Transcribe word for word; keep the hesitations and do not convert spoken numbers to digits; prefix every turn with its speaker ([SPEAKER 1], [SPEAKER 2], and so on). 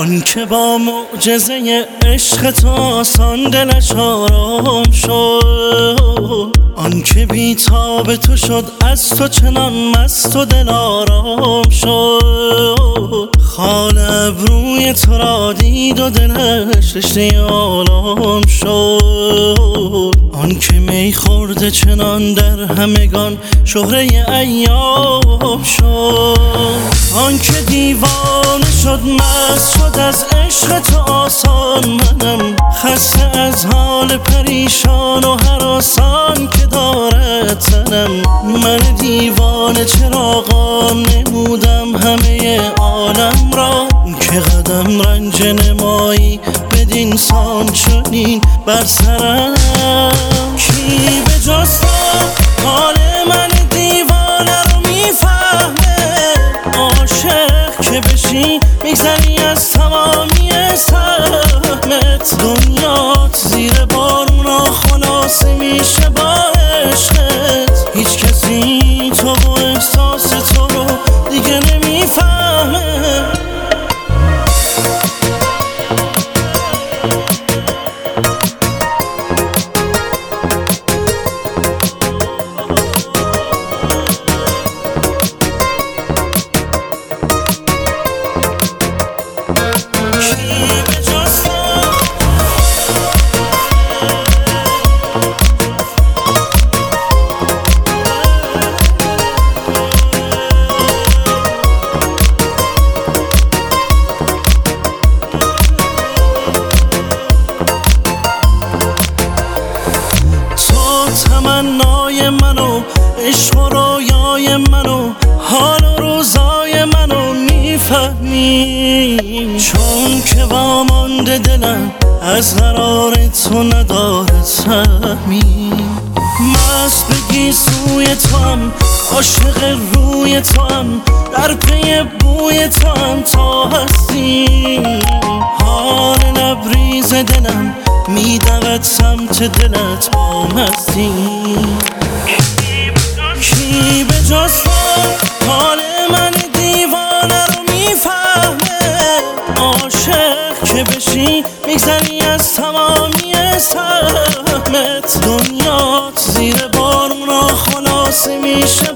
[SPEAKER 1] آن که با معجزه عشق تو آسان دلش آرام شد، آن که بی‌تاب تو شد از تو چنان مست و دل آرام شد. خال ابروی تو را دید و دلش رشته آلام شد، آن که می خورده چنان در همگان شهره ایام شد. آن که دیوانه شد مست شد از عشق تو آسان، منم خسته از حال پریشان و هراسان که دارد تنم. من دیوانه چراغان نمودم همه عالم را، که قدم رنج نمایی بدین سان چنین بر سرم. کی به جز تو حال من دیوانه رو میفهمه؟ عاشق که بشی میگذری از تمامی سهمت، دنیات زیر بارونا خلاصه میشه با عشقت. هیچ کسی تو و احساس تو رو دیگه نمیفهمه. تمنای منو عشق و رویای منو حال و روزای منو میفهمی، چون که وامانده دلم از قرار تو نداره سهمی. مست بگی سوی تو هم عاشق روی تو هم در پی بوی تو هم تا هستی. حال لبریز دلم میدود سمت دلت با مستی. کی به جز تو حال من دیوانه رو میفهمه؟ عاشق که بشی میگذری از تمامی سهمت، دنیات زیر بارونا خلاصه میشه